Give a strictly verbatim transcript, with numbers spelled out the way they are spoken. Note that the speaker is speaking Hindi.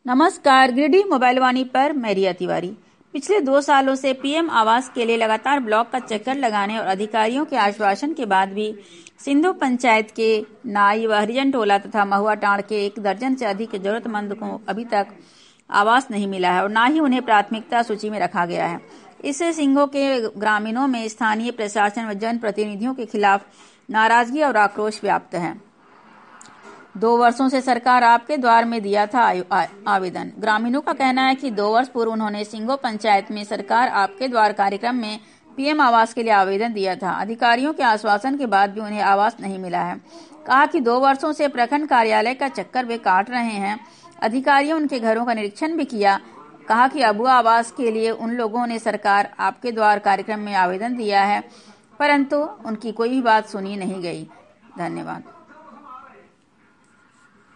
नमस्कार, गिरिडीह मोबाइल वाणी पर मैं रिया तिवारी। पिछले दो सालों से पीएम आवास के लिए लगातार ब्लॉक का चक्कर लगाने और अधिकारियों के आश्वासन के बाद भी सिंधु पंचायत के नाई व हरिजन टोला तथा महुआ टांड़ के एक दर्जन से अधिक जरूरतमंद को अभी तक आवास नहीं मिला है और न ही उन्हें प्राथमिकता सूची में रखा गया है। इससे सिंघों के ग्रामीणों में स्थानीय प्रशासन व जनप्रतिनिधियों के खिलाफ नाराजगी और आक्रोश व्याप्त है। दो वर्षों से सरकार आपके द्वार में दिया था आवेदन। ग्रामीणों का कहना है कि दो वर्ष पूर्व उन्होंने सिंघो पंचायत में सरकार आपके द्वार कार्यक्रम में पीएम आवास के लिए आवेदन दिया था। अधिकारियों के आश्वासन के बाद भी उन्हें आवास नहीं मिला है। कहा कि दो वर्षों से प्रखंड कार्यालय का चक्कर वे काट रहे हैं। अधिकारियों उनके घरों का निरीक्षण भी किया। कहा कि अबुआ आवास के लिए उन लोगों ने सरकार आपके द्वार कार्यक्रम में आवेदन दिया है, परंतु उनकी कोई भी बात सुनी नहीं गई। धन्यवाद।